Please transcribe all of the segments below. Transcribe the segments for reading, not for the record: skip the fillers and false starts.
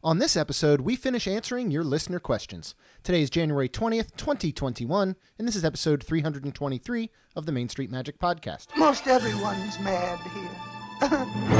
On this episode, we finish answering your listener questions. Today is January 20th, 2021, and this is episode 323 of the Main Street Magic Podcast. Most everyone's mad here.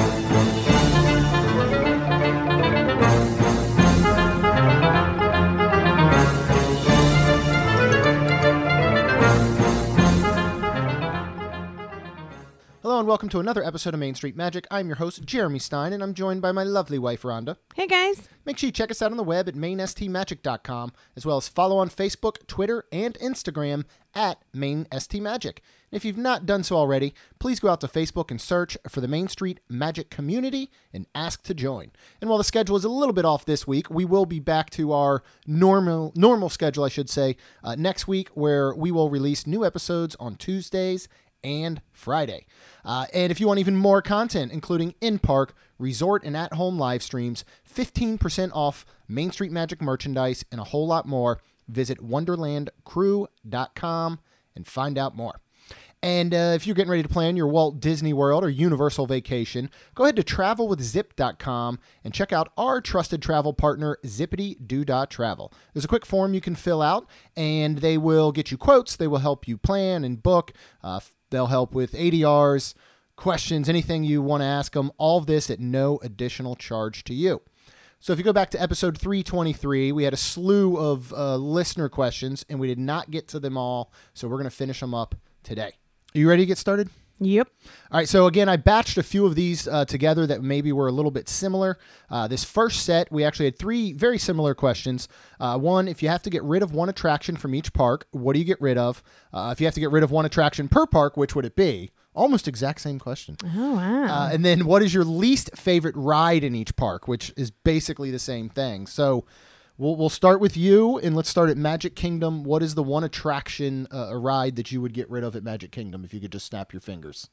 Hello and welcome to another episode of Main Street Magic. I'm your host, Jeremy Stein, and I'm joined by my lovely wife, Rhonda. Hey, guys. Make sure you check us out on the web at mainstmagic.com, as well as follow on Facebook, Twitter, and Instagram at mainstmagic. And if you've not done so already, please go out to Facebook and search for the Main Street Magic community and ask to join. And while the schedule is a little bit off this week, we will be back to our normal schedule, next week, where we will release new episodes on Tuesdays and Friday. And if you want even more content, including in-park, resort, and at-home live streams, 15% off Main Street Magic merchandise, and a whole lot more, visit wonderlandcrew.com and find out more. And if you're getting ready to plan your Walt Disney World or Universal vacation, go ahead to travelwithzip.com and check out our trusted travel partner, Zippity-Doo-Dah-Travel. There's a quick form you can fill out, and they will get you quotes. They will help you plan and book. They'll help with ADRs, questions, anything you want to ask them. All of this at no additional charge to you. So if you go back to episode 323, we had a slew of listener questions, and we did not get to them all, so we're going to finish them up today. Are you ready to get started? Yep. All right, so again, I batched a few of these together that maybe were a little bit similar. This first set, we actually had three very similar questions. One, if you have to get rid of one attraction from each park, what do you get rid of? If you have to get rid of one attraction per park, which would it be? Almost exact same question. Oh, wow. And then what is your least favorite ride in each park, which is basically the same thing. So we'll start with you, and let's start at Magic Kingdom. What is the one attraction, a ride that you would get rid of at Magic Kingdom if you could just snap your fingers?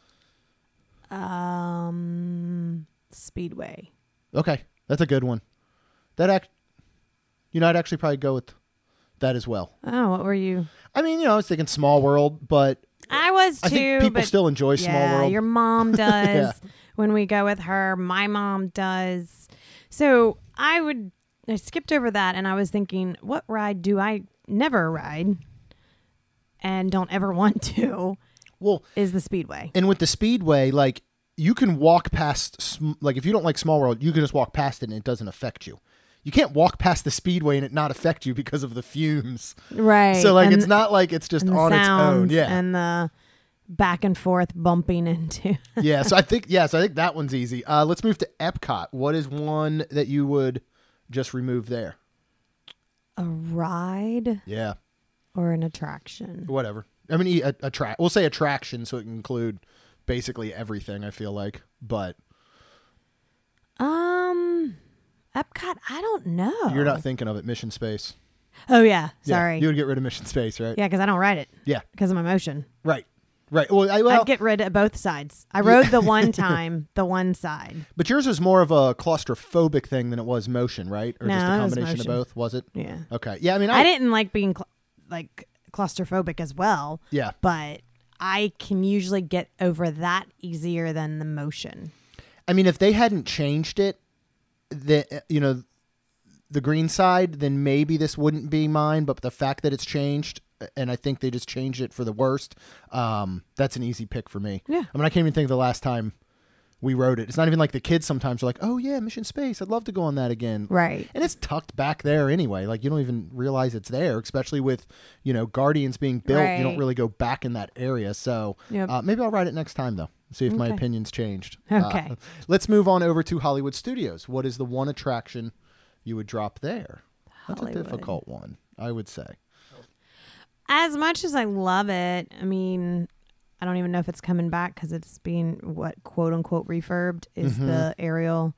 Speedway. Okay, that's a good one. I'd actually probably go with that as well. Oh, what were you? I mean, I was thinking Small World, but I was too. I think people still enjoy Small World. Your mom does. Yeah. When we go with her, my mom does. So I skipped over that, and I was thinking, what ride do I never ride and don't ever want to? Well, is the Speedway. And with the Speedway, like, you can walk past, like, if you don't like Small World, you can just walk past it and it doesn't affect you. You can't walk past the Speedway and it not affect you because of the fumes. Right. So, like, it's not like it's just on its own. Yeah. And the back and forth bumping into. Yeah. So I think that one's easy. Let's move to Epcot. What is one that you would just remove there? A ride? Yeah. Or an attraction? Whatever. I mean, we'll say attraction, so it can include basically everything, I feel like. But Epcot, I don't know. You're not thinking of it, Mission Space. Oh, yeah. Sorry. Yeah, you would get rid of Mission Space, right? Yeah, because I don't ride it. Yeah. Because of my motion. Right. Well, I'd get rid of both sides. I rode the one time, the one side. But yours was more of a claustrophobic thing than it was motion, right? Or no, just a combination it was of motion. both, was it? Yeah. Okay. Yeah, I mean, I didn't like being claustrophobic as well. Yeah. But I can usually get over that easier than the motion. I mean, if they hadn't changed it, the green side, then maybe this wouldn't be mine. But the fact that it's changed, and I think they just changed it for the worst, that's an easy pick for me. Yeah. I mean, I can't even think of the last time we rode it. It's not even like the kids sometimes are like, oh, yeah, Mission Space. I'd love to go on that again. Right. And it's tucked back there anyway. Like, you don't even realize it's there, especially with, Guardians being built. Right. You don't really go back in that area. So maybe I'll ride it next time, though. See if my opinion's changed. Okay. Let's move on over to Hollywood Studios. What is the one attraction you would drop there? That's Hollywood. a difficult one, I would say. As much as I love it, I mean, I don't even know if it's coming back because it's being quote unquote refurbed is the Ariel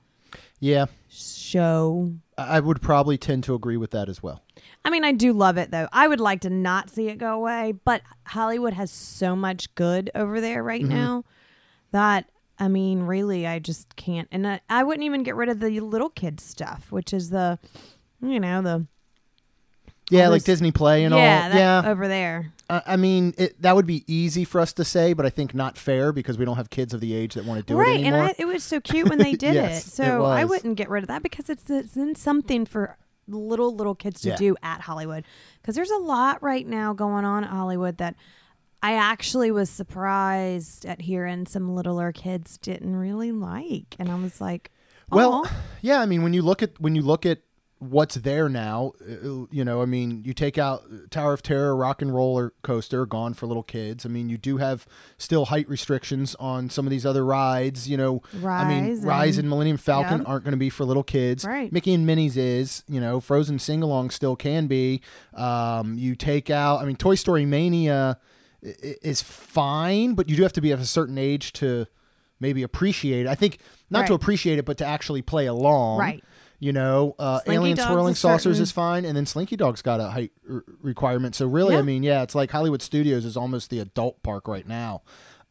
show. I would probably tend to agree with that as well. I mean, I do love it though. I would like to not see it go away, but Hollywood has so much good over there right now that, I mean, really, I just can't. And I wouldn't even get rid of the little kids stuff, which is the Yeah, all like those- Disney Play and all. that Yeah. over there. I mean, that would be easy for us to say, but I think not fair because we don't have kids of the age that want to do it Right, anymore. and it was so cute when they did Yes, it. So it I was. wouldn't get rid of that because it's in something for little kids to Yeah. do at Hollywood. Because there's a lot right now going on at Hollywood that I actually was surprised at hearing some littler kids didn't really like, and I was like, Well, "Aw." yeah, I mean, when you look at what's there now, I mean, you take out Tower of Terror, Rock and Roller Coaster, gone for little kids. I mean, you do have still height restrictions on some of these other rides. I mean, Rise and Millennium Falcon Yep. aren't going to be for little kids. Right. Mickey and Minnie's is. Frozen Sing-Along still can be. You take out, I mean, Toy Story Mania is fine, but you do have to be of a certain age to maybe appreciate it. I think not to Right. appreciate it, but to actually play along. Right. Alien Dog's Swirling a Saucers certain- is fine, and then Slinky Dog's got a height requirement. So really, I Yeah. mean, it's like Hollywood Studios is almost the adult park right now.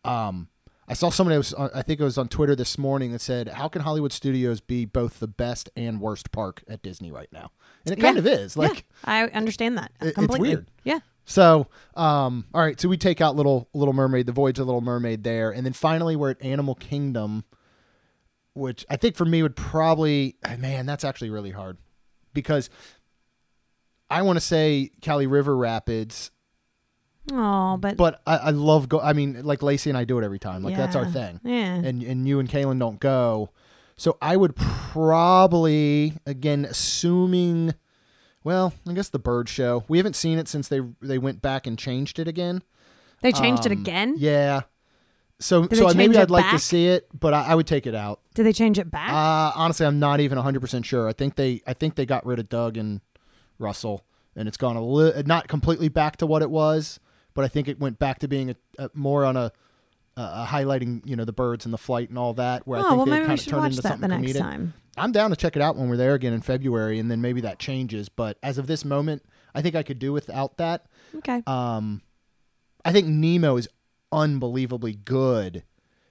I saw somebody I think it was on Twitter this morning that said, "How can Hollywood Studios be both the best and worst park at Disney right now?" And it kind of is. Like, I understand that it's completely. weird. Yeah. So, all right. So we take out Little Mermaid, the Voyage of Little Mermaid there, and then finally we're at Animal Kingdom, which I think for me would probably, man, that's actually really hard because I want to say Cali River Rapids, Oh, but I love I mean, like Lacey and I do it every time. Like that's our Yeah. thing. Yeah. And you and Kaylin don't go. So I would probably, again, assuming, well, I guess the Bird Show. We haven't seen it since they went back and changed it again. they changed it again. Yeah. So Did they maybe change I'd it like to back? see it, but I would take it out. Did they change it back? Honestly, I'm not even 100% sure. I think they got rid of Doug and Russell, and it's gone not completely back to what it was, but I think it went back to being a more on a highlighting, the birds and the flight and all that. Where I oh, think well, they maybe we kind of should turned watch into that something the next comedic. time. I'm down to check it out when we're there again in February, and then maybe that changes. But as of this moment, I think I could do without that. Okay. I think Nemo is unbelievably good.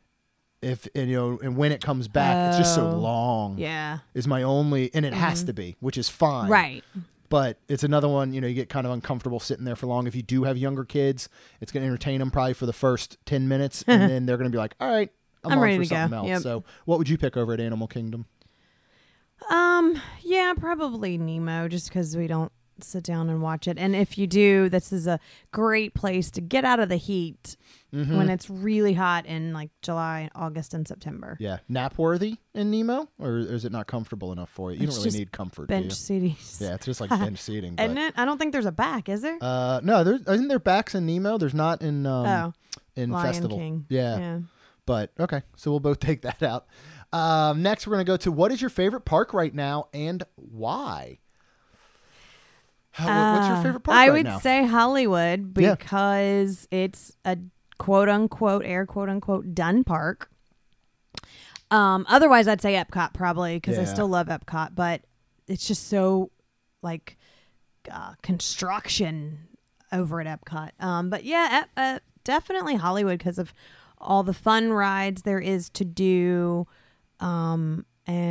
And when it comes back, it's just so Oh, long. yeah. Is my only, and it has to be, which is fine. Right. But it's another one, you get kind of uncomfortable sitting there for long. If you do have younger kids, it's going to entertain them probably for the first 10 minutes, and then they're going to be like, all right, I'm on ready for to go. something else. Yep. So what would you pick over at Animal Kingdom? Yeah, probably Nemo, just because we don't sit down and watch it. And if you do, this is a great place to get out of the heat when it's really hot in like July, August, and September. Yeah. Nap worthy in Nemo? Or is it not comfortable enough for you? You It's don't really just need comfort, do you? Bench seats. Yeah, it's just like bench seating. But, Isn't it? I don't think there's a back, is there? no, isn't there backs in Nemo? There's not in Lion Festival. King. Yeah. But okay, so we'll both take that out. Next, we're going to go to what is your favorite park right now and why? What's your favorite park I right would now? say Hollywood Yeah. because it's a quote unquote done park. Otherwise, I'd say Epcot probably because I Yeah. still love Epcot, but it's just so like construction over at Epcot. But yeah, definitely Hollywood because of all the fun rides there is to do, and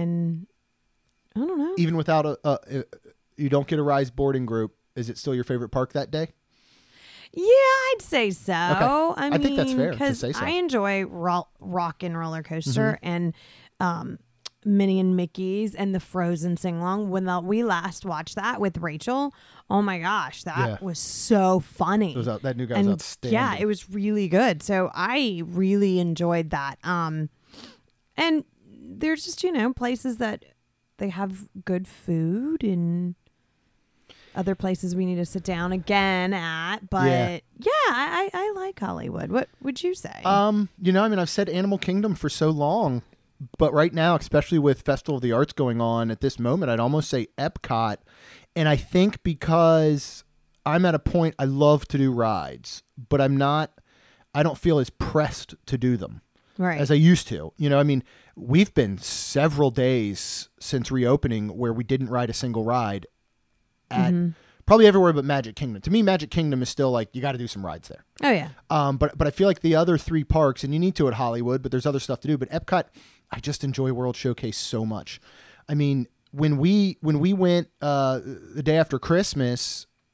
I don't know. Even without you don't get a Rise boarding group, is it still your favorite park that day? Yeah, I'd say so. I think that's fair to because say so. I enjoy Rock and Roller Coaster and Minnie and Mickey's and the Frozen sing along. When we last watched that with Rachel, oh my gosh, that Yeah. was so funny. That new guy was outstanding. Yeah, it was really good. So I really enjoyed that. And there's just places that they have good food and other places we need to sit down again at, but I like Hollywood. What would you say? I've said Animal Kingdom for so long, but right now, especially with Festival of the Arts going on at this moment, I'd almost say Epcot. And I think because I'm at a point I love to do rides, but I don't feel as pressed to do them right. as I used to. We've been several days since reopening where we didn't ride a single ride at probably everywhere but Magic Kingdom. To me, Magic Kingdom is still like, you got to do some rides there. Oh yeah. But I feel like the other three parks, and you need to at Hollywood, but there's other stuff to do. But Epcot, I just enjoy World Showcase so much. I mean, when we went the day after Christmas,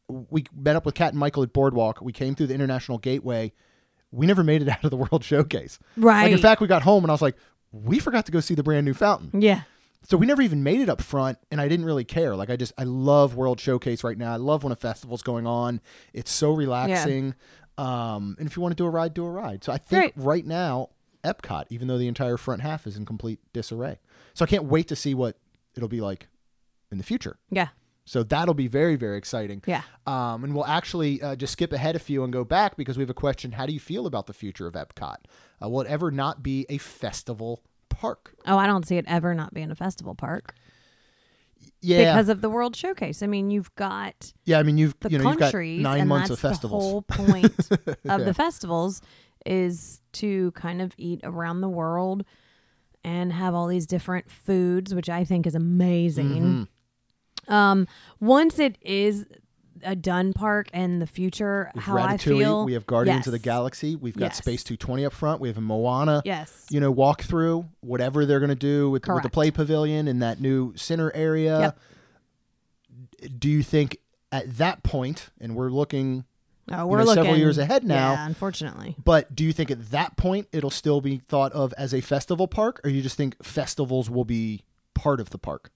we met up with Kat and Michael at Boardwalk. We came through the International Gateway. We never made it out of the World Showcase. Right. Like, in fact, we got home and I was like, we forgot to go see the brand new fountain. Yeah. So we never even made it up front, and I didn't really care. Like, I love World Showcase right now. I love when a festival's going on. It's so relaxing. And if you want to do a ride, do a ride. So I think right now, Epcot, even though the entire front half is in complete disarray. So I can't wait to see what it'll be like in the future. Yeah. So that'll be very, very exciting. Yeah. And we'll actually just skip ahead a few and go back because we have a question. How do you feel about the future of Epcot? Will it ever not be a festival park? Oh, I don't see it ever not being a festival park. Yeah. Because of the World Showcase. I mean, you've got you've the you've got countries, 9 and months that's of festivals. the whole point of the festivals is to kind of eat around the world and have all these different foods, which I think is amazing. Mm-hmm. Once it is a done park and the future, With how Ratatouille, I feel. we have Guardians of the Yes. Galaxy. We've got Yes. Space 220 up front. We have a Moana. Yes. Walk through whatever they're going to do with the Correct. Play Pavilion in that new center area. Yep. Do you think at that point, and we're looking Oh, we're several years ahead now. Yeah, unfortunately. But do you think at that point it'll still be thought of as a festival park, or you just think festivals will be part of the park?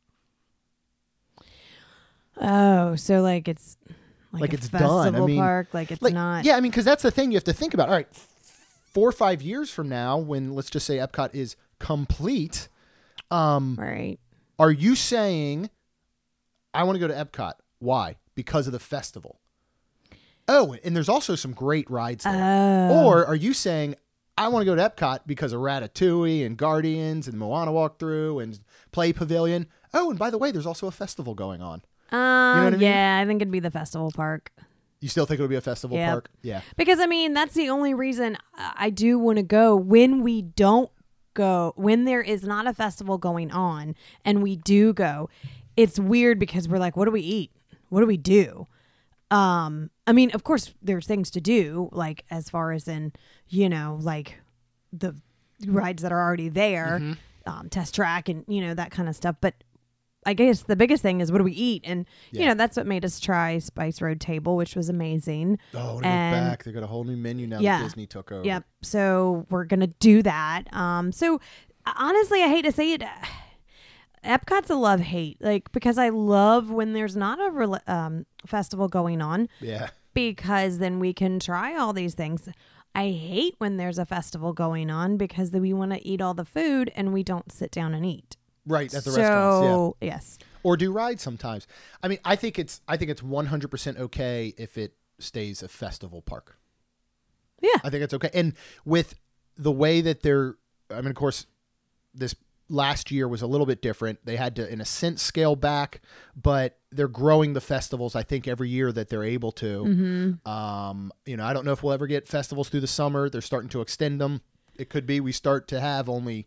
Oh, so like it's Like a it's done. I festival mean, park, like it's not. Yeah, I mean, because that's the thing you have to think about. All right, 4 or 5 years from now, when let's just say Epcot is complete, Right. are you saying I want to go to Epcot? Why? Because of the festival. Oh, and there's also some great rides there. Or are you saying I want to go to Epcot because of Ratatouille and Guardians and Moana walkthrough and Play Pavilion? Oh, and by the way, there's also a festival going on. You know what I mean? Yeah, I think it'd be the festival park. You still think it'll be a festival Yep. park? Yeah. Because, I mean, that's the only reason I do want to go. When we don't go, when there is not a festival going on and we do go, it's weird because we're like, what do we eat? What do we do? I mean, of course, there's things to do, like as far as in, like the rides that are already there, Test Track and, that kind of stuff. But I guess the biggest thing is what do we eat? And, that's what made us try Spice Road Table, which was amazing. Oh, to go back. They got a whole new menu now that Disney took over. Yep. So we're going to do that. So honestly, I hate to say it. Epcot's a love-hate, because I love when there's not a festival going on. Yeah. Because then we can try all these things. I hate when there's a festival going on because then we want to eat all the food and we don't sit down and eat. Right, at the restaurants, yeah. Yes. Or do rides sometimes. I mean, I think it's 100% okay if it stays a festival park. Yeah. I think it's okay. And with the way that of course, this last year was a little bit different. They had to, in a sense, scale back, but they're growing the festivals, I think, every year that they're able to. Mm-hmm. I don't know if we'll ever get festivals through the summer. They're starting to extend them. It could be we start to have only,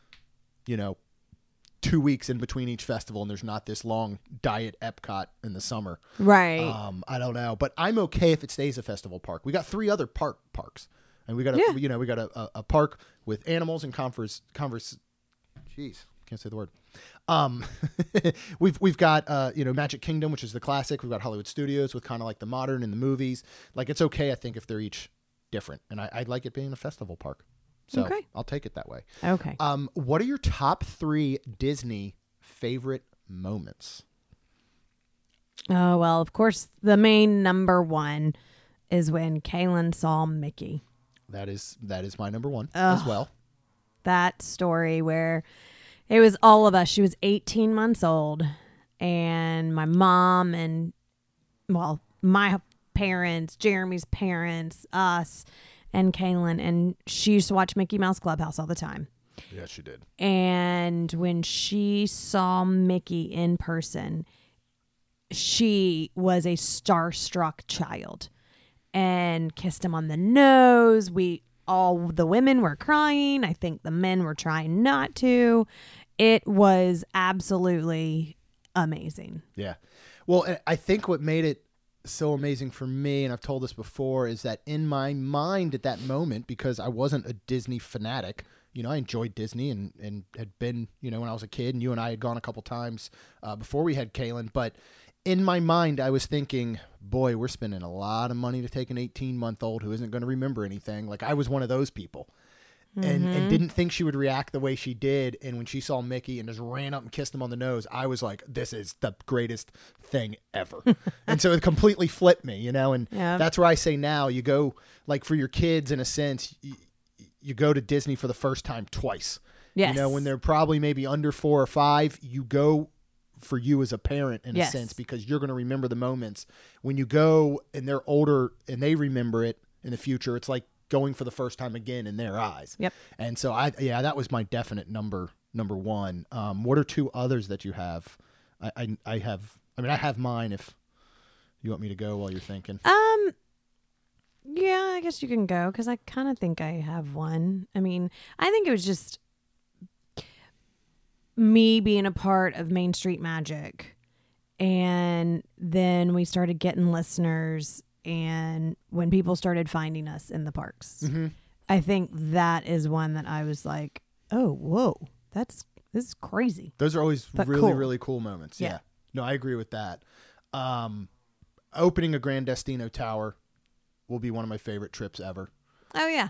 2 weeks in between each festival, and there's not this long diet Epcot in the summer. Right. I don't know, but I'm okay if it stays a festival park. We got 3 other parks, and we got a park with animals and converse. Jeez, can't say the word. We've got Magic Kingdom, which is the classic. We've got Hollywood Studios with kind of like the modern and the movies. Like, it's okay, I think, if they're each different, and I'd like it being a festival park. So Okay. I'll take it that way. Okay. What are your top 3 Disney favorite moments? Oh, well, of course, the main number one is when Kaylin saw Mickey. That is my number 1 as well. That story where it was all of us. She was 18 months old, and my mom and, my parents, Jeremy's parents, us, and Kaylin, and she used to watch Mickey Mouse Clubhouse all the time. Yeah, she did. And when she saw Mickey in person, she was a starstruck child and kissed him on the nose. All the women were crying. I think the men were trying not to. It was absolutely amazing. Yeah. Well, I think what made it so amazing for me, and I've told this before, is that in my mind at that moment, because I wasn't a Disney fanatic, I enjoyed Disney and had been, when I was a kid, and you and I had gone a couple times before we had Kaylin, but in my mind, I was thinking, boy, we're spending a lot of money to take an 18-month-old who isn't going to remember anything. Like, I was one of those people. And didn't think she would react the way she did. And when she saw Mickey and just ran up and kissed him on the nose, I was like, this is the greatest thing ever. And so it completely flipped me, and that's where I say now you go, like, for your kids, in a sense, you go to Disney for the first time twice. Yes. When they're probably maybe under 4 or 5, you go for you as a parent in a sense, because you're going to remember the moments. When you go and they're older and they remember it in the future, it's like going for the first time again in their eyes. Yep. And so that was my definite number one. What are 2 others that you have? I have mine if you want me to go while you're thinking. Yeah, I guess you can go, because I kind of think I have one. I mean, I think it was just me being a part of Main Street Magic, and then we started getting listeners, and when people started finding us in the parks. Mm-hmm. I think that is one that I was like, oh, whoa, this is crazy. Those are always really, cool. really cool moments. Yeah. No, I agree with that. Opening a Grand Destino Tower will be one of my favorite trips ever. Oh, yeah.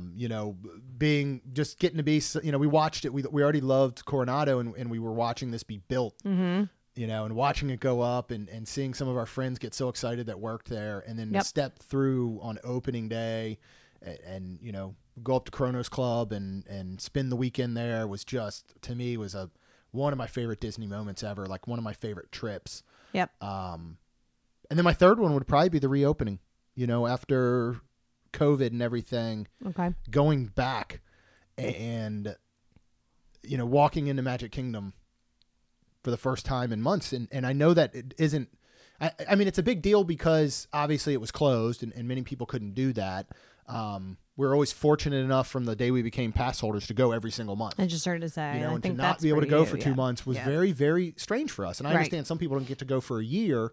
Getting to be, we watched it. We already loved Coronado, and we were watching this be built, and watching it go up, and seeing some of our friends get so excited that worked there. And then to step through on opening day and go up to Kronos Club and spend the weekend there was just, to me, was one of my favorite Disney moments ever. Like, one of my favorite trips. Yep. And then my third one would probably be the reopening, after COVID and everything. Okay. Going back and, walking into Magic Kingdom for the first time in months. And I know that it isn't, I mean, it's a big deal because obviously it was closed and many people couldn't do that. We're always fortunate enough from the day we became pass holders to go every single month. I just started to say, I and think to not that's be able to go for you. 2 months was very, very strange for us. And I understand some people don't get to go for a year.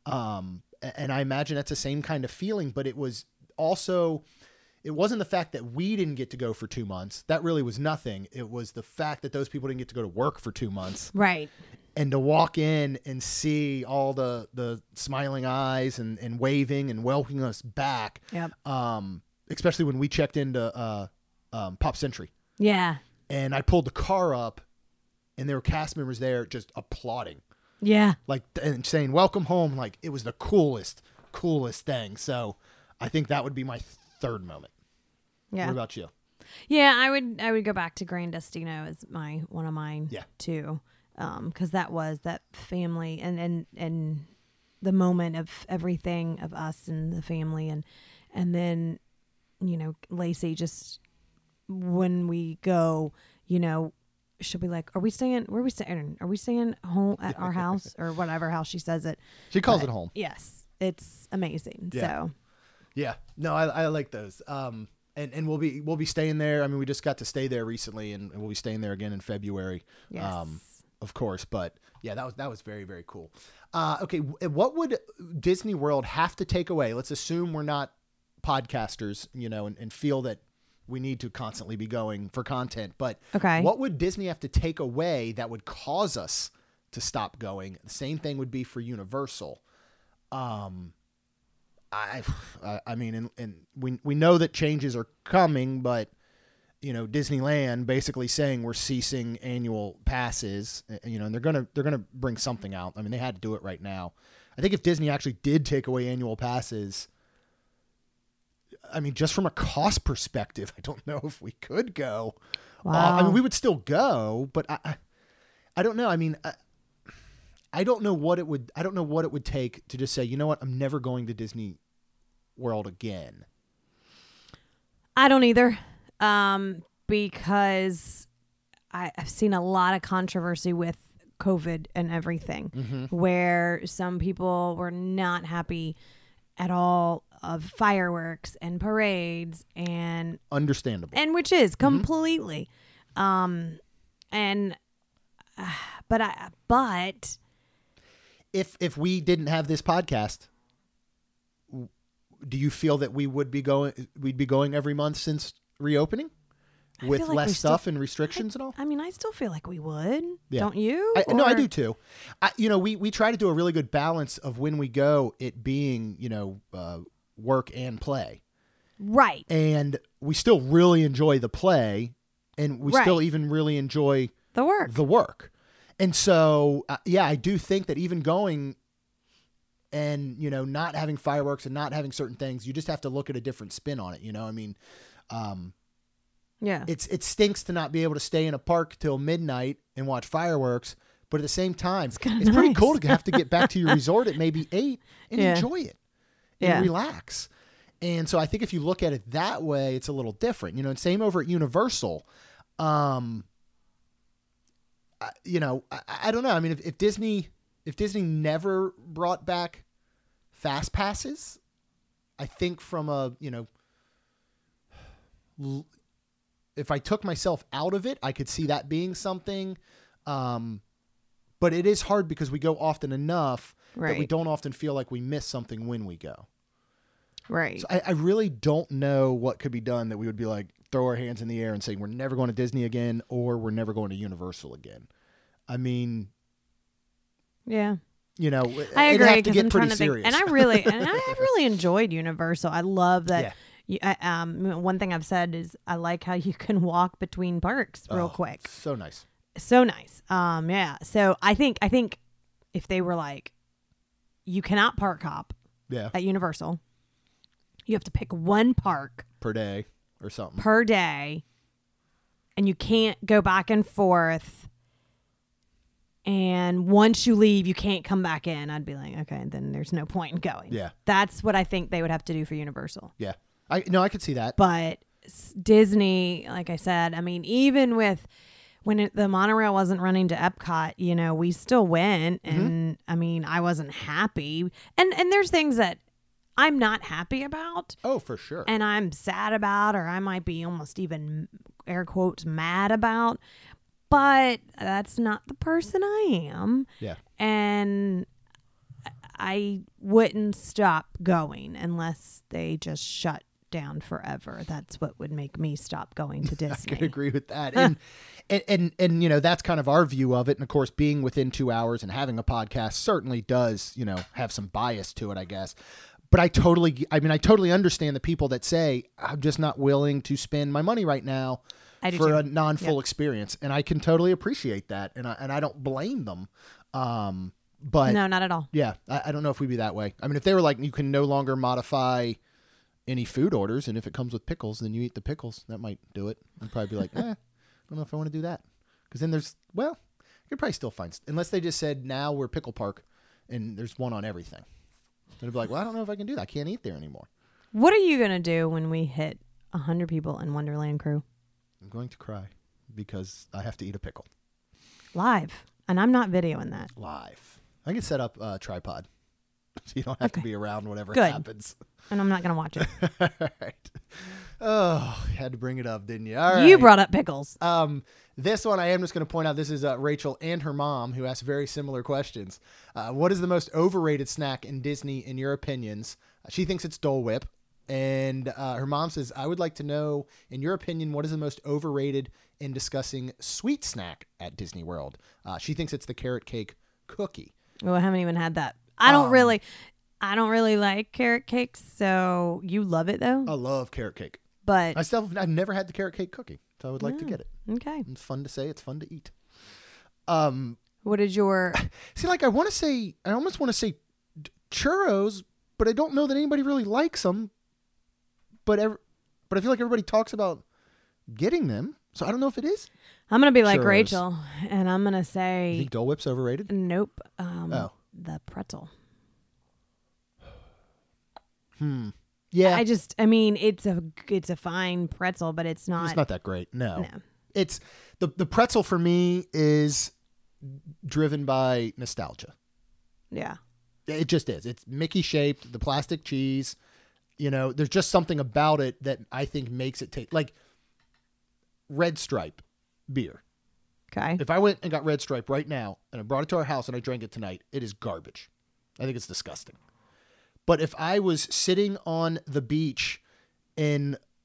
And I imagine that's the same kind of feeling, but it was also, it wasn't the fact that we didn't get to go for 2 months. That really was nothing. It was the fact that those people didn't get to go to work for 2 months. Right. And to walk in and see all the smiling eyes and waving and welcoming us back. Yep. Especially when we checked into Pop Century. Yeah. And I pulled the car up and there were cast members there just applauding. Yeah. Like, and saying, welcome home. Like, it was the coolest thing. So I think that would be my third moment. Yeah. What about you? Yeah, I would go back to Grand Destino as one of mine too. Because that was that family and the moment of everything of us and the family and then, Lacey, just when we go, she'll be like, where are we staying? Are we staying home at our house or whatever house she says it? She calls it home. Yes. It's amazing. Yeah. So. Yeah. No, I like those. And we'll be staying there. I mean, we just got to stay there recently and we'll be staying there again in February. Yes. Of course, but yeah, that was very, very cool. Okay, what would Disney World have to take away? Let's assume we're not podcasters, and feel that we need to constantly be going for content. But what would Disney have to take away that would cause us to stop going? The same thing would be for Universal. I mean, and we know that changes are coming, but Disneyland basically saying we're ceasing annual passes, and they're gonna bring something out. I mean, they had to do it right now. I think if Disney actually did take away annual passes, I mean, just from a cost perspective, I don't know if we could go. Wow. I mean, we would still go, but I don't know. I mean, I don't know what it would take to just say, you know what, I'm never going to Disney World again. I don't either. Because I've seen a lot of controversy with COVID and everything, where some people were not happy at all of fireworks and parades and understandable, and which is completely, but if we didn't have this podcast, do you feel that we'd be going every month since reopening? with feel like less we stuff still- and restrictions and all. I mean, I still feel like we would. Yeah. Don't you? No, I Or- do too. We try to do a really good balance of when we go, it being, work and play. Right. And we still really enjoy the play, and we still Right. even really enjoy The work. the work. And so, I do think that even going and, not having fireworks and not having certain things, you just have to look at a different spin on it. I mean, yeah. it stinks to not be able to stay in a park till midnight and watch fireworks. But at the same time, it's kinda pretty nice. cool to have to get back to your resort at maybe 8 and Yeah. enjoy it and Yeah. relax. And so I think if you look at it that way, it's a little different, and same over at Universal. I don't know. I mean, if Disney never brought back fast passes, I think from a, if I took myself out of it, I could see that being something. But it is hard because we go often enough that we Right. don't often feel like we miss something when we go. Right. So I really don't know what could be done that we would be like, throw our hands in the air and say, we're never going to Disney again, or we're never going to Universal again. I mean, yeah. I I it'd agree have to because get I'm pretty trying to serious. think, and I really enjoyed Universal. I love that. One thing I've said is I like how you can walk between parks real quick. So nice. So nice. Yeah. So I think if they were like, you cannot park hop Yeah. at Universal, you have to pick one park Per day or something. per day, and you can't go back and forth. And once you leave, you can't come back in. I'd be like, okay, then there's no point in going. Yeah. That's what I think they would have to do for Universal. Yeah. I could see that. But Disney, like I said, I mean, even with when the monorail wasn't running to Epcot, we still went. And I mean, I wasn't happy. And there's things that I'm not happy about. Oh, for sure. And I'm sad about, or I might be almost even air quotes mad about. But that's not the person I am. Yeah. And I wouldn't stop going unless they just shut down forever. That's what would make me stop going to Disney. I could agree with that. And that's kind of our view of it. And of course, being within 2 hours and having a podcast certainly does, have some bias to it, I guess. But I totally understand the people that say, I'm just not willing to spend my money right now I do for too. a non-full experience. And I can totally appreciate that. And I don't blame them. But No, not at all. yeah, I don't know if we'd be that way. I mean, if they were like, you can no longer modify any food orders, and if it comes with pickles, then you eat the pickles, that might do it. I'd probably be like, I don't know if I want to do that. Because then you could probably still find, unless they just said, now we're Pickle Park, and there's one on everything. Then I'd be like, well, I don't know if I can do that. I can't eat there anymore. What are you going to do when we hit 100 people in Wonderland Crew? I'm going to cry because I have to eat a pickle. Live. And I'm not videoing that. Live. I can set up a tripod so you don't have to be around whatever Good. happens. And I'm not going to watch it. All right. Oh, had to bring it up, didn't you? All right. You brought up pickles. This one I am just going to point out. This is Rachel and her mom who asked very similar questions. What is the most overrated snack in Disney in your opinions? She thinks it's Dole Whip. And her mom says, I would like to know, in your opinion, what is the most overrated in discussing sweet snack at Disney World? She thinks it's the carrot cake cookie. Oh, I haven't even had that. I don't really like carrot cakes, so you love it though. I love carrot cake. But I've never had the carrot cake cookie, so I would like to get it. Okay. It's fun to say. It's fun to eat. What is your See, like I almost want to say churros, but I don't know that anybody really likes them. But I feel like everybody talks about getting them, so I don't know if it is. I'm going to be like Churros. Rachel, and I'm going to You say think Dole Whip's overrated? nope. The pretzel. Yeah, I mean, it's a fine pretzel, but it's not. it's not that great. No. No. It's the pretzel for me is driven by nostalgia. Yeah. It just is. It's Mickey shaped, the plastic cheese. There's just something about it that I think makes it taste like Red Stripe beer. Okay. If I went and got Red Stripe right now and I brought it to our house and I drank it tonight, it is garbage. I think it's disgusting. But if I was sitting on the beach in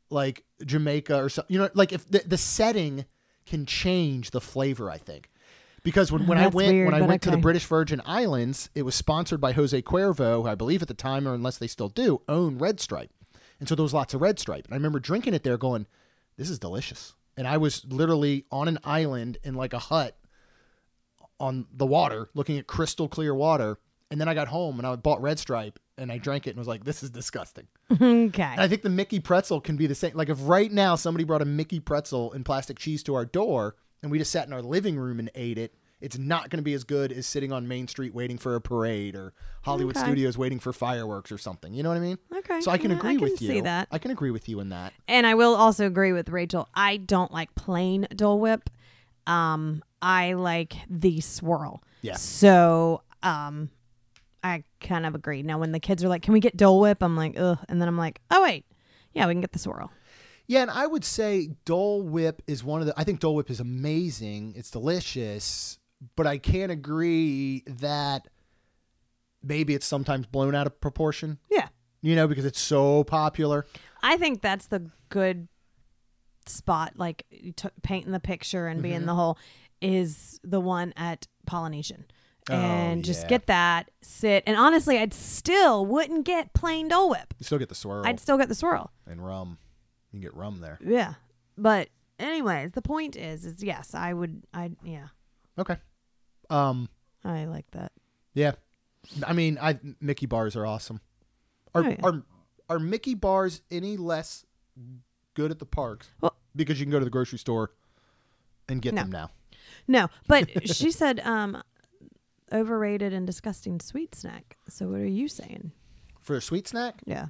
like Jamaica or something. You know, like if the setting can change the flavor, I think. Because when I That's went weird, when I but went to the okay. British Virgin Islands, it was sponsored by Jose Cuervo, who I believe at the time, or unless they still do, own Red Stripe. And so there was lots of Red Stripe. And I remember drinking it there going, this is delicious. And I was literally on an island in like a hut on the water, looking at crystal clear water. And then I got home and I bought Red Stripe and I drank it and was like, this is disgusting. Okay. And I think the Mickey pretzel can be the same. Like if right now somebody brought a Mickey pretzel and plastic cheese to our door and we just sat in our living room and ate it, it's not going to be as good as sitting on Main Street waiting for a parade or Hollywood Okay. Studios waiting for fireworks or something. You know what I mean? Okay. So I can Yeah, agree I can with you. see that. I can agree with you in that. And I will also agree with Rachel. I don't like plain Dole Whip. I like the swirl. Yeah. So, I kind of agree. Now, when the kids are like, "Can we get Dole Whip?" I'm like, "Ugh," and then I'm like, "Oh wait, yeah, we can get the swirl." Yeah, and I would say Dole Whip is one of the. I think Dole Whip is amazing. It's delicious, but I can't agree that maybe it's sometimes blown out of proportion. Yeah, You know, because it's so popular. I think that's the good spot. Like painting the picture and Mm-hmm. being the whole is the one at Polynesian. And just yeah. get that, sit. And honestly, I'd still wouldn't get plain Dole Whip. You still get the swirl I'd still get the swirl. and rum. You can get rum there. Yeah. But anyways, the point is yes, yeah, Okay. I like that. Yeah. I mean, Mickey bars are awesome. Are Oh, yeah. are Mickey bars any less good at the parks? Well- because you can go to the grocery store and get No. them now. No, but she said overrated and disgusting sweet snack. So what are you saying? For a sweet snack? Yeah.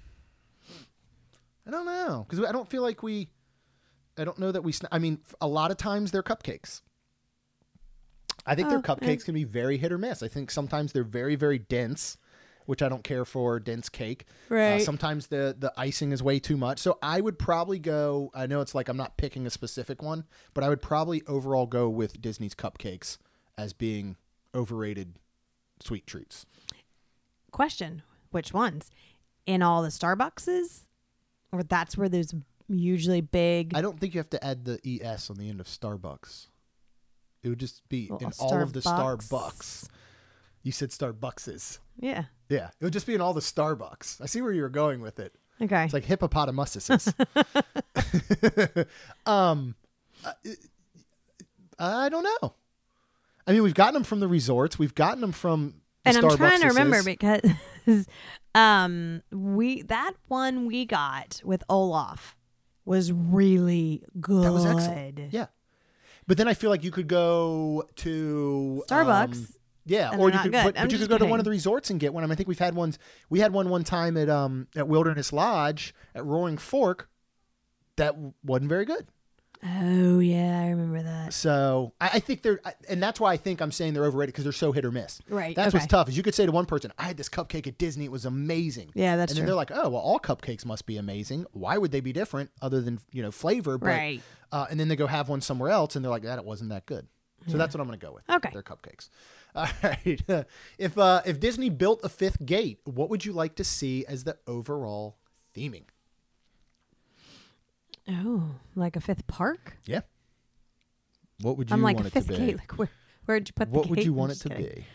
I don't know. Because I don't feel like I don't know that I mean, a lot of times they're cupcakes. I think their cupcakes can be very hit or miss. I think sometimes they're very, very dense, which I don't care for dense cake. Right. Sometimes the icing is way too much. So I would probably go, I know it's like I'm not picking a specific one, but I would probably overall go with Disney's cupcakes as being overrated sweet treats. Question, which ones? In all the Starbuckses? Or that's where there's usually big I don't think you have to add the ES on the end of Starbucks. It would just be Well, in all of the Starbucks. Starbucks. You said Starbuckses. Yeah. Yeah, it would just be in all the Starbucks. I see where you were going with it. Okay. It's like hippopotamuses. I don't know. I mean, we've gotten them from the resorts. We've gotten them from the And I'm trying to remember Starbuckses. because that one we got with Olaf was really good. That was excellent. Yeah. But then I feel like you could go to Starbucks. yeah, and or they're you not could, good. but I'm you just could go to one of kidding. the resorts and get one. I mean, I think we've had ones. We had one time at Wilderness Lodge at Roaring Fork. That wasn't very good. Oh yeah, I remember that. So I think and that's why I think I'm saying they're overrated because they're so hit or miss. Right, That's okay. what's tough is you could say to one person, I had this cupcake at Disney. It was amazing. Yeah, that's and then true. they're like, oh, well, all cupcakes must be amazing. Why would they be different other than, flavor? But, Right. And then they go have one somewhere else and they're like, that it wasn't that good. So that's what I'm going to go with. Okay. They're cupcakes. All right. If Disney built a fifth gate, what would you like to see as the overall theming? Oh, like a fifth park? Yeah. What would you I'm like want a it to fifth be? gate. Like where'd you put the What gate? would you I'm want it just to kidding. be?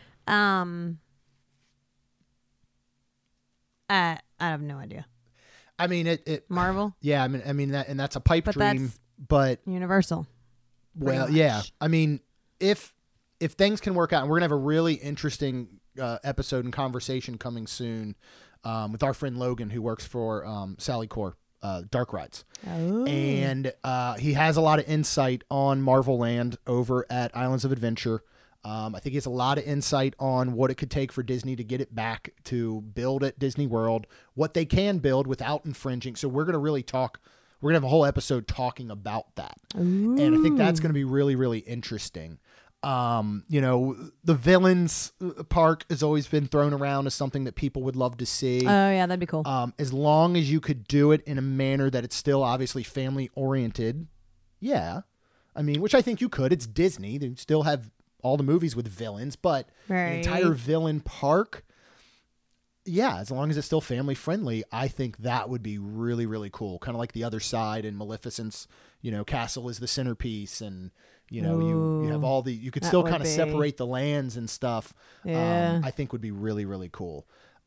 I have no idea. I mean, it Marvel, yeah, I mean that, and that's a pipe But dream, that's but Universal. well, pretty yeah. much. I mean, if things can work out, and we're gonna have a really interesting episode and conversation coming soon with our friend Logan, who works for Sally Core Dark Rides, Oh. and he has a lot of insight on Marvel Land over at Islands of Adventure. I think he has a lot of insight on what it could take for Disney to get it back to build at Disney World, what they can build without infringing. So we're going to really talk. We're going to have a whole episode talking about that. And I think that's going to be really, really interesting. The villains park has always been thrown around as something that people would love to see. Oh yeah, that'd be cool. As long as you could do it in a manner that it's still obviously family oriented. Yeah. I mean, which I think you could. It's Disney. They still have all the movies with villains, but an Right. entire villain park, Yeah, as long as it's still family friendly, I think that would be really, really cool. Kind of like The Other Side and Maleficent's, castle is the centerpiece, and you have all you could that still would kind of be- separate the lands and stuff. Yeah. I think would be really, really cool.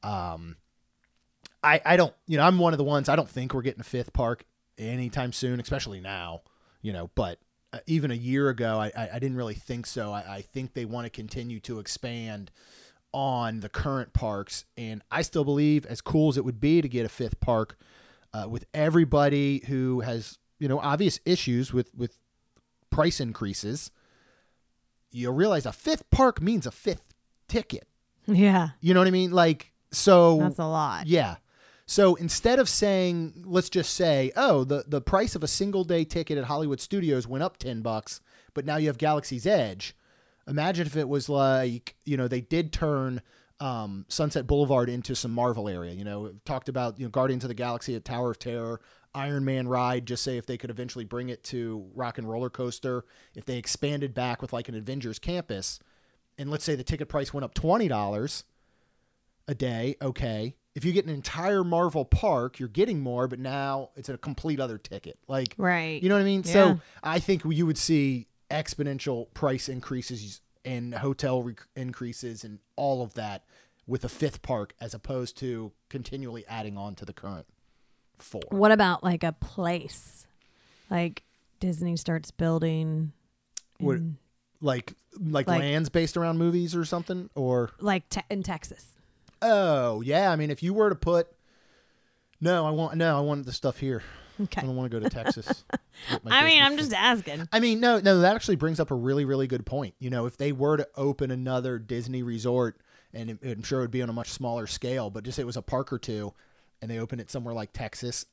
I don't, I'm one of the ones, I don't think we're getting a fifth park anytime soon, especially now, but even a year ago, I didn't really think so. I think they want to continue to expand on the current parks. And I still believe, as cool as it would be to get a fifth park, with everybody who has, obvious issues with price increases, you'll realize a fifth park means a fifth ticket. Yeah. You know what I mean? Like, so That's a lot. yeah. So instead of saying, let's just say, oh, the price of a single day ticket at Hollywood Studios went up $10, but now you have Galaxy's Edge. Imagine if it was like, they did turn Sunset Boulevard into some Marvel area. Talked about, Guardians of the Galaxy at Tower of Terror, Iron Man ride, just say if they could eventually bring it to Rock and Roller Coaster, if they expanded back with like an Avengers campus, and let's say the ticket price went up $20 a day, okay. If you get an entire Marvel park, you're getting more, but now it's a complete other ticket. Like, Right. you know what I mean? Yeah. So I think you would see exponential price increases and hotel increases and all of that with a fifth park, as opposed to continually adding on to the current 4. What about like a place? Like Disney starts building What, in, like lands based around movies or something? Or in Texas. oh yeah, I mean, if you were to put, I want the stuff here. Okay. I don't want to go to Texas. Get my I mean, Disney I'm just asking. I mean, no, that actually brings up a really, really good point. If they were to open another Disney resort, and I'm sure it would be on a much smaller scale, but just say it was a park or two, and they open it somewhere like Texas,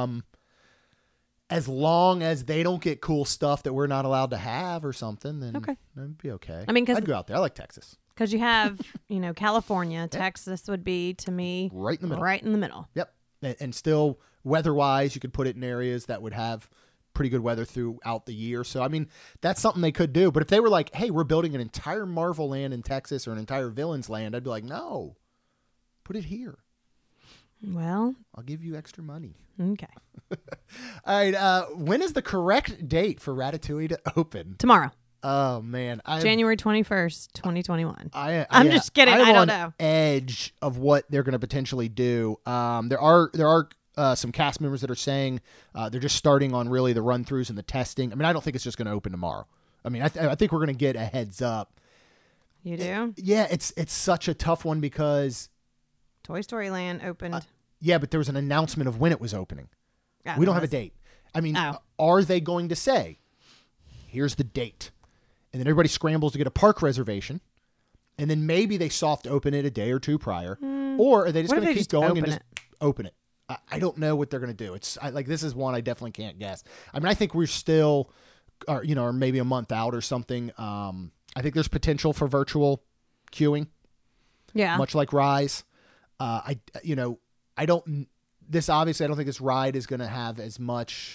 as long as they don't get cool stuff that we're not allowed to have or something, then Okay. that'd be okay. I mean, 'cause- I'd go out there. I like Texas. Because you have, California, Texas would be, to me, Right in the middle. Right in the middle. Yep. And still, weather-wise, you could put it in areas that would have pretty good weather throughout the year. So, I mean, that's something they could do. But if they were like, hey, we're building an entire Marvel land in Texas or an entire Villains land, I'd be like, no, put it here. Well, I'll give you extra money. okay. All right. When is the correct date for Ratatouille to open? Tomorrow, Oh, man. January 21st, 2021. I'm just kidding. I'm I don't on know. edge of what they're going to potentially do. There are some cast members that are saying they're just starting on really the run-throughs and the testing. I mean, I don't think it's just going to open tomorrow. I mean, I think we're going to get a heads up. You do? Yeah, it's such a tough one because Toy Story Land opened. yeah, but there was an announcement of when it was opening. Oh, We don't have a was- date. I mean, Oh. are they going to say, here's the date? And then everybody scrambles to get a park reservation. And then maybe they soft open it a day or two prior. Or are they just What if going to they keep just going and open just open it? I don't know what they're going to do. This is one I definitely can't guess. I mean, I think we're still, or maybe a month out or something. I think there's potential for virtual queuing, Yeah. much like Rise. I don't think this ride is going to have as much,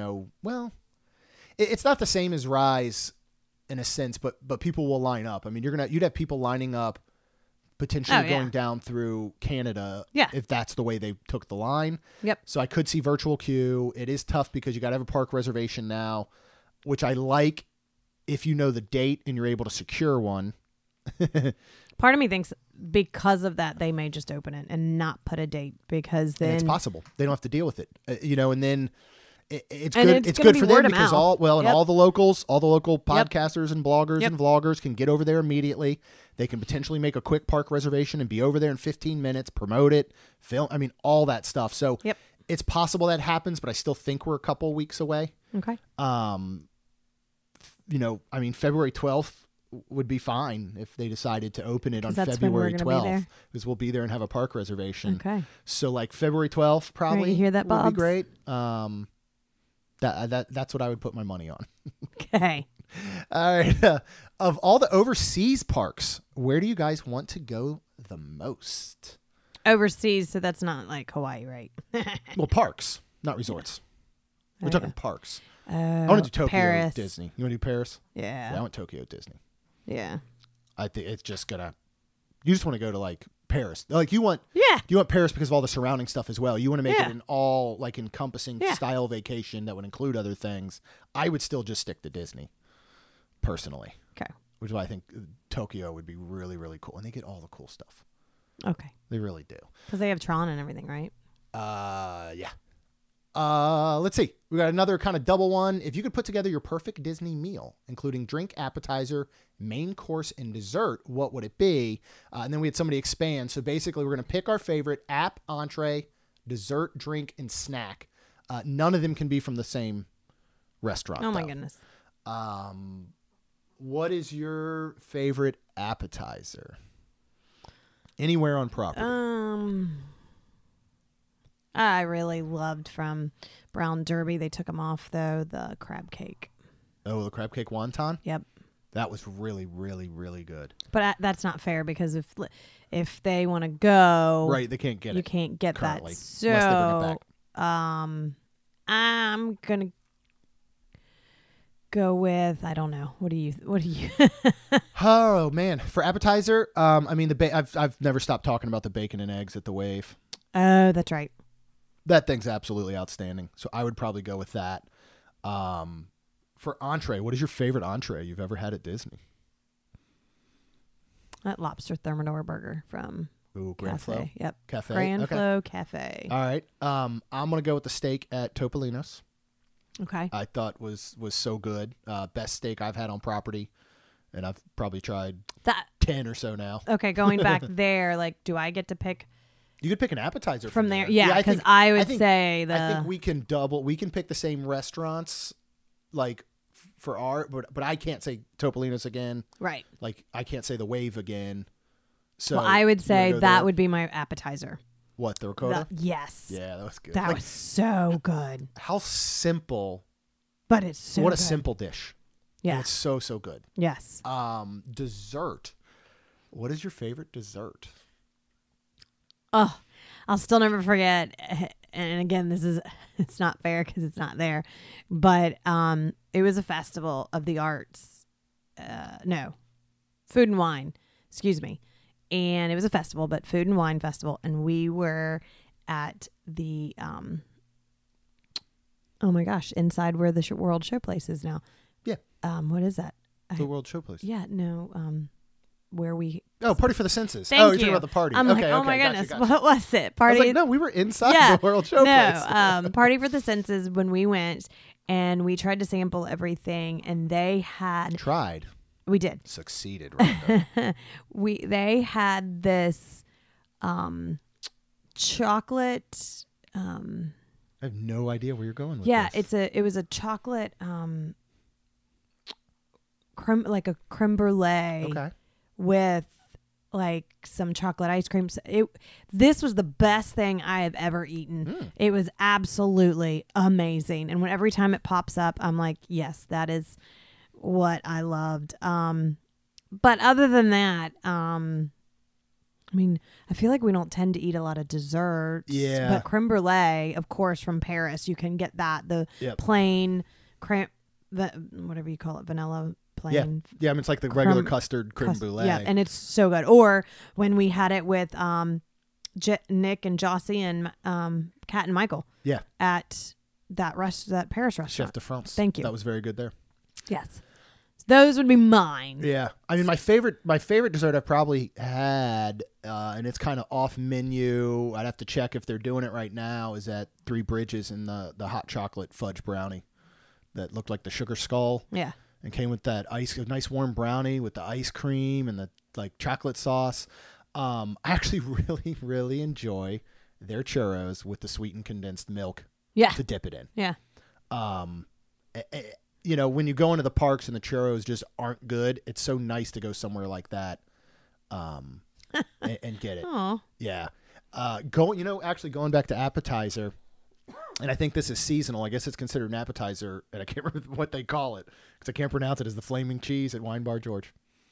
it's not the same as Rise in a sense, but people will line up. I mean, you'd have people lining up potentially Oh, yeah. going down through Canada Yeah. if that's the way they took the line. Yep. So I could see virtual queue. It is tough because you got to have a park reservation now, which I like if you know the date and you're able to secure one. Part of me thinks because of that, they may just open it and not put a date because then And it's possible. They don't have to deal with it. And then it's And good. it's It's gonna good be for word them of because mouth. all Yep. the local podcasters and bloggers Yep. and vloggers can get over there immediately. They can potentially make a quick park reservation and be over there in 15 minutes, promote it, film. I mean, all that stuff. So Yep. it's possible that happens, but I still think we're a couple weeks away. Okay. February 12th would be fine if they decided to open it on 'Cause that's when we're February gonna be 12th there. because we'll be there and have a park reservation. Okay. So like February 12th probably you hear that, would Bobs? be great. That's what I would put my money on. Okay. All right. Of all the overseas parks, where do you guys want to go the most? Overseas, so that's not like Hawaii, right? Well, parks, not resorts. We're Oh, talking yeah. parks. I want to do Tokyo Paris. Disney. You want to do Paris? Yeah. Yeah, I want Tokyo Disney. Yeah. I think it's just gonna. You just want to go to like Paris. Like you want Paris because of all the surrounding stuff as well. You want to make it an all like encompassing style vacation that would include other things. I would still just stick to Disney, personally. Okay. Which is why I think Tokyo would be really, really cool. And they get all the cool stuff. Okay. They really do. Because they have Tron and everything, right? Yeah. Let's see. We got another kind of double one. If you could put together your perfect Disney meal, including drink, appetizer, main course, and dessert, what would it be? And then we had somebody expand. So basically, we're going to pick our favorite app, entree, dessert, drink, and snack. None of them can be from the same restaurant. Oh, my goodness. What is your favorite appetizer? Anywhere on property. I really loved from Brown Derby. They took them off, though, the crab cake. Oh, the crab cake wonton? Yep. That was really, really, really good. But that's not fair because if they want to go... Right, they can't get it. You can't get currently, that. So, unless they bring it back. I'm going to go with, I don't know. What do you... Oh, man. For appetizer, I mean, I've never stopped talking about the bacon and eggs at the Wave. Oh, that's right. That thing's absolutely outstanding. So I would probably go with that. For entree, what is your favorite entree you've ever had at Disney? That lobster thermidor burger from Grand Flow. Yep. Cafe. Grand Flow Cafe. All right. I'm going to go with the steak at Topolino's. Okay. I thought was so good. Best steak I've had on property. And I've probably tried that 10 or so now. Okay, going back there, like, do I get to pick... You could pick an appetizer from there. Yeah, because I would say I think we can pick the same restaurants, like for our, but I can't say Topolino's again. Right. Like I can't say the Wave again. So well, I would say that would be my appetizer. What, the ricotta? Yes. Yeah, that was good. That was so good. How simple. But it's so What good. a simple dish. Yeah. And it's so good. Yes. Dessert. What is your favorite dessert? Oh, I'll still never forget. And again, it's not fair because it's not there, but it was a festival of the arts. No, food and wine. Excuse me. And it was a festival, but food and wine festival. And we were at the, oh my gosh, inside where the World Showplace is now. Yeah. What is that? The World Showplace. Yeah, no, where we... Oh, Party for the Senses. Thank you're you. talking about the party. I'm okay, like, oh okay, my gotcha, goodness, gotcha. what was it? I Party? was like, no, we were inside the World Showplace. No, Party for the Senses when we went, and we tried to sample everything, and they had... Tried. We did. Succeeded, Rhonda. They had this chocolate... I have no idea where you're going with this. Yeah, it was a chocolate... like a creme brulee. Okay. With like some chocolate ice cream. This was the best thing I have ever eaten. It was absolutely amazing. And every time it pops up, I'm like, yes, that is what I loved. But other than that, I mean, I feel like we don't tend to eat a lot of desserts. Yeah. But creme brulee, of course, from Paris, you can get that. The plain creme, whatever you call it, vanilla plain. Yeah, I mean, it's like the regular custard creme brulee. Yeah, and it's so good. Or when we had it with Nick and Jossie and Kat and Michael. Yeah. At that Paris restaurant. Chef de France. Thank you. That was very good there. Yes. Those would be mine. Yeah. I mean, my favorite dessert I've probably had, and it's kind of off menu. I'd have to check if they're doing it right now, is at Three Bridges in the hot chocolate fudge brownie that looked like the sugar skull. Yeah. And came with that nice warm brownie with the ice cream and the like chocolate sauce. I actually really, really enjoy their churros with the sweetened condensed milk. Yeah. To dip it in. Yeah. You know, when you go into the parks and the churros just aren't good, it's so nice to go somewhere like that, and get it. Oh. Yeah. Actually going back to appetizer. And I think this is seasonal. I guess it's considered an appetizer, and I can't remember what they call it because I can't pronounce it. As the flaming cheese at Wine Bar George.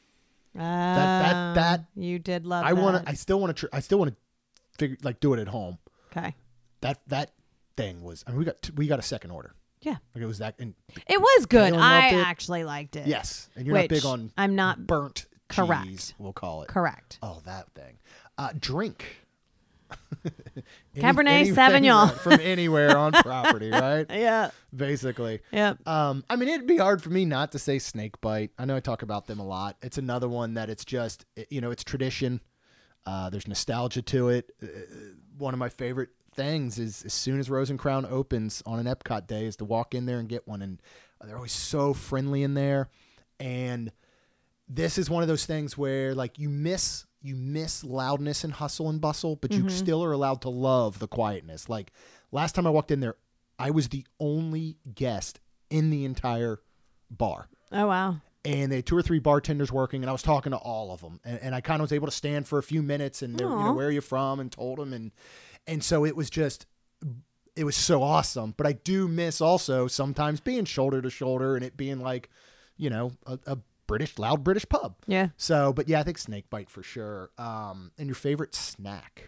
That you did love. I still want to figure do it at home. Okay. That thing was. I mean, we got a second order. Yeah. Like it was that. And it was good. Kaylin I loved it. actually liked it. Yes, and you're not big on. I'm not burnt Correct. cheese, we'll call it. Correct. Oh, that thing. Drink. Cabernet Anything Sauvignon. from anywhere on property, right? Yeah. Basically. Yep. I mean, it'd be hard for me not to say snake bite. I know I talk about them a lot. It's another one that it's just, it's tradition. There's nostalgia to it. One of my favorite things is as soon as Rose and Crown opens on an Epcot day is to walk in there and get one. And they're always so friendly in there. And this is one of those things where like you miss loudness and hustle and bustle, but you still are allowed to love the quietness. Like last time I walked in there, I was the only guest in the entire bar. Oh, wow. And they had 2 or 3 bartenders working, and I was talking to all of them. And I kind of was able to stand for a few minutes and, where are you from? And told them. And so it was so awesome. But I do miss also sometimes being shoulder to shoulder and it being like, a loud British pub. Yeah. So, but yeah, I think snake bite for sure. And your favorite snack?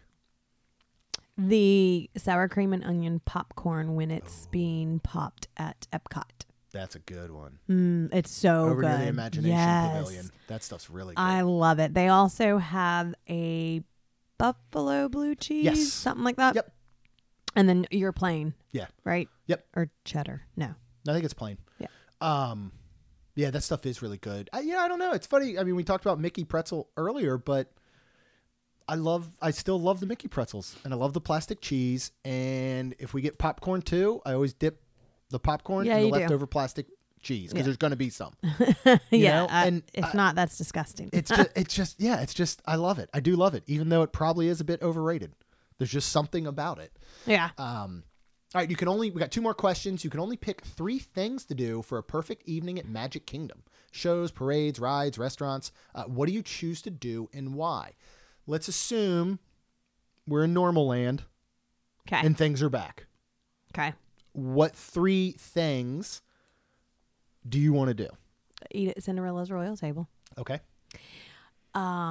The sour cream and onion popcorn when it's being popped at Epcot. That's a good one. It's so Over good. near the Imagination Yes. Pavilion. That stuff's really good. I love it. They also have a buffalo blue cheese, Yes. something like that. Yep. And then you're plain, Yeah. right? Yep. Or cheddar. No. I think it's plain. Yeah. Yeah, that stuff is really good. I don't know. It's funny. I mean, we talked about Mickey pretzel earlier, but I still love the Mickey pretzels, and I love the plastic cheese. And if we get popcorn too, I always dip the popcorn in the you do. leftover plastic cheese because there's going to be some. Yeah. And if not, that's disgusting. it's just, I love it. I do love it, even though it probably is a bit overrated. There's just something about it. Yeah. All right, we got 2 more questions. You can only pick 3 things to do for a perfect evening at Magic Kingdom. Shows, parades, rides, restaurants. What do you choose to do and why? Let's assume we're in normal land Okay. and things are back. Okay. What 3 things do you want to do? Eat at Cinderella's Royal Table. Okay. I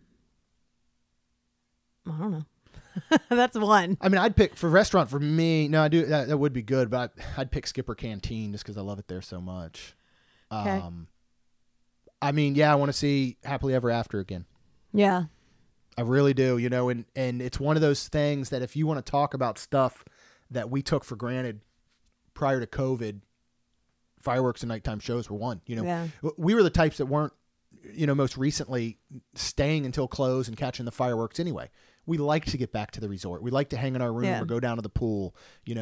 don't know. That's one. I mean, I'd pick for restaurant for me. No, I do. That would be good, but I'd pick Skipper Canteen just because I love it there so much. Okay. I mean, yeah, I want to see Happily Ever After again. Yeah. I really do, and it's one of those things that if you want to talk about stuff that we took for granted prior to COVID, fireworks and nighttime shows were one. Yeah. We were the types that weren't, most recently staying until close and catching the fireworks anyway. We like to get back to the resort. We like to hang in our room or go down to the pool,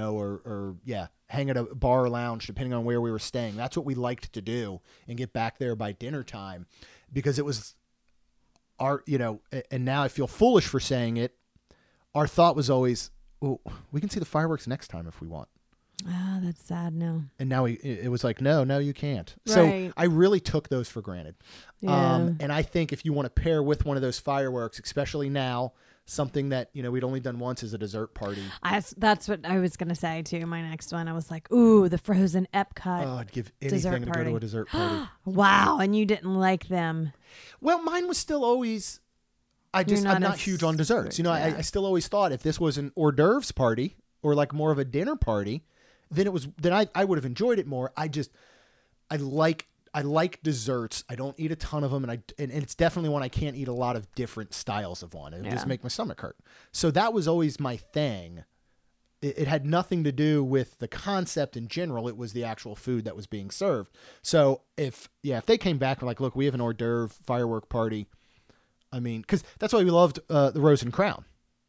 or hang at a bar or lounge, depending on where we were staying. That's what we liked to do and get back there by dinner time because it was our, and now I feel foolish for saying it. Our thought was always, well, we can see the fireworks next time if we want. Ah, that's sad now. And now it was like, no, you can't. Right. So I really took those for granted. Yeah. And I think if you want to pair with one of those fireworks, especially now, something that, we'd only done once is a dessert party. That's what I was going to say too. My next one, I was like, ooh, the frozen Epcot. Oh, I'd give dessert anything to go to party. a dessert party. Wow. And you didn't like them. Well, mine was still always, I'm not not as- huge on desserts. yeah. I still always thought if this was an hors d'oeuvres party or like more of a dinner party, then I would have enjoyed it more. I like desserts. I don't eat a ton of them, and it's definitely one I can't eat a lot of different styles of one. It would just make my stomach hurt. So that was always my thing. It had nothing to do with the concept in general. It was the actual food that was being served. So if they came back and like, look, we have an hors d'oeuvre firework party. I mean, because that's why we loved the Rose and Crown.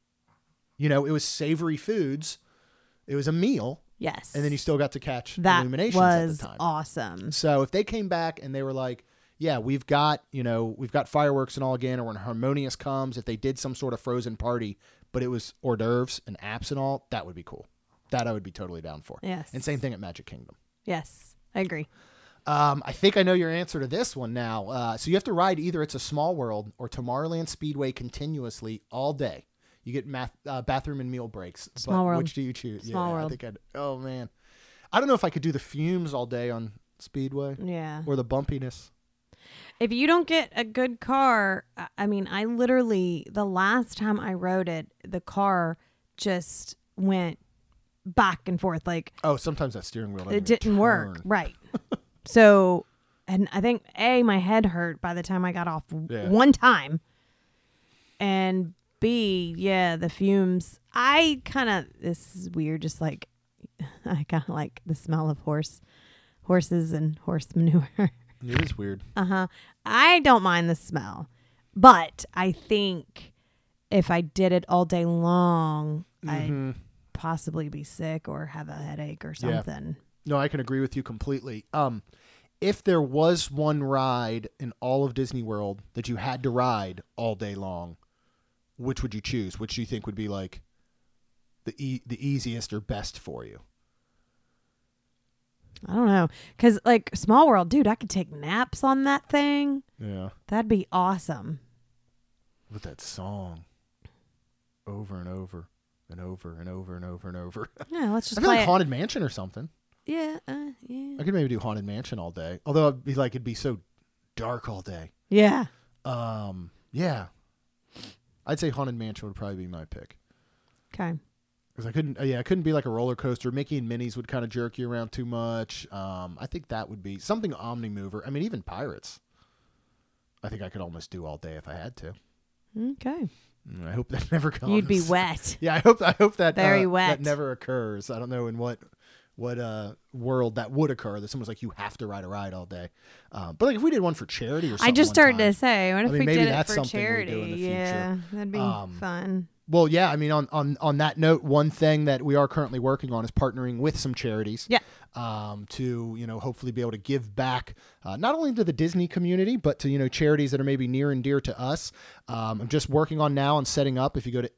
It was savory foods. It was a meal. Yes. And then you still got to catch that Illuminations was at the time. awesome. So if they came back and they were like, yeah, we've got fireworks and all again, or when Harmonious comes, if they did some sort of frozen party, but it was hors d'oeuvres and apps and all, that would be cool. That I would be totally down for. Yes. And same thing at Magic Kingdom. Yes. I agree. I think I know your answer to this one now. So you have to ride either It's a Small World or Tomorrowland Speedway continuously all day. You get bathroom and meal breaks. Small World. Which do you choose? Small World. I think oh, man. I don't know if I could do the fumes all day on Speedway. Yeah. Or the bumpiness. If you don't get a good car, I mean, I literally, the last time I rode it, the car just went back and forth. Like, Oh, sometimes that steering wheel doesn't it even didn't work. turn. Right. So, And I think my head hurt by the time I got off one time, and B, the fumes. This is weird. Just like I kind of like the smell of horses and horse manure. It is weird. I don't mind the smell, but I think if I did it all day long, I'd possibly be sick or have a headache or something. No, I can agree with you completely. If there was one ride in all of Disney World that you had to ride all day long, which would you choose? Which do you think would be like the easiest or best for you? I don't know. Because, like, Small World, dude, I could take naps on that thing. Yeah. That'd be awesome. With that song over and over and over and over and over and over. Yeah, let's just I feel play like it. Haunted Mansion or something. Yeah. I could maybe do Haunted Mansion all day. Although it'd be so dark all day. Yeah. Yeah. I'd say Haunted Mansion would probably be my pick. Okay. Because I couldn't be like a roller coaster. Mickey and Minnie's would kind of jerk you around too much. I think that would be something Omnimover. I mean, even Pirates. I think I could almost do all day if I had to. Okay. I hope that never comes. You'd be wet. Yeah, I hope that very wet. that never occurs. I don't know in what world that would occur, that someone's like, you have to ride a ride all day. But like if we did one for charity or something. I just started to say, what if we maybe did it that's for something we charity? do in the future. Yeah, that'd be fun. Well, yeah, I mean, on that note, one thing that we are currently working on is partnering with some charities. Yeah. To, hopefully be able to give back not only to the Disney community, but to, charities that are maybe near and dear to us. I'm just working on setting up. If you go to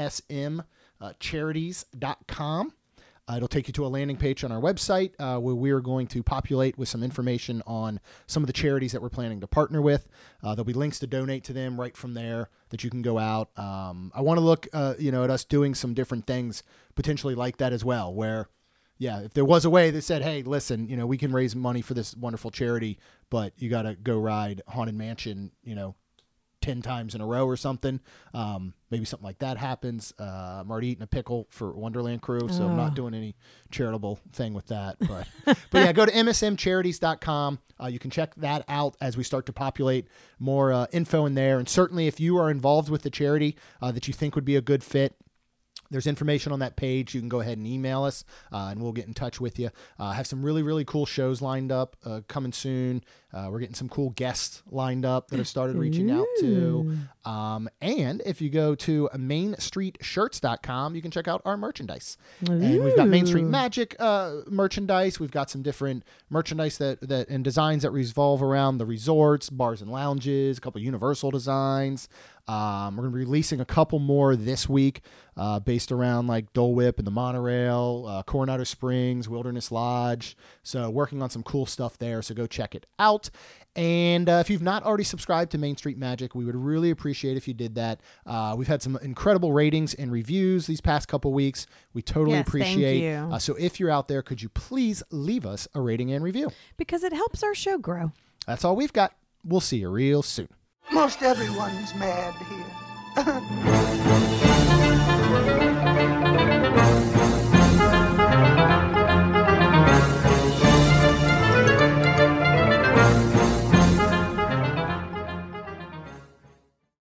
msmcharities.com, it'll take you to a landing page on our website where we are going to populate with some information on some of the charities that we're planning to partner with. There'll be links to donate to them right from there that you can go out. I want to look, at us doing some different things potentially like that as well, where, if there was a way that said, hey, listen, we can raise money for this wonderful charity, but you got to go ride Haunted Mansion, 10 times in a row or something. Maybe something like that happens. I'm already eating a pickle for Wonderland Crew, so I'm not doing any charitable thing with that. But go to msmcharities.com. You can check that out as we start to populate more info in there. And certainly if you are involved with the charity that you think would be a good fit, there's information on that page. You can go ahead and email us, and we'll get in touch with you. Have some really, really cool shows lined up coming soon. We're getting some cool guests lined up that have started reaching out to. And if you go to mainstreetshirts.com, you can check out our merchandise. And we've got Main Street Magic merchandise. We've got some different merchandise that and designs that revolve around the resorts, bars and lounges, a couple of Universal designs. We're going to be releasing a couple more this week based around like Dole Whip and the monorail, Coronado Springs, Wilderness Lodge. So working on some cool stuff there. So go check it out. And if you've not already subscribed to Main Street Magic, we would really appreciate if you did that. We've had some incredible ratings and reviews these past couple weeks. We totally appreciate. Thank you. So if you're out there, could you please leave us a rating and review? Because it helps our show grow. That's all we've got. We'll see you real soon. Most everyone's mad here.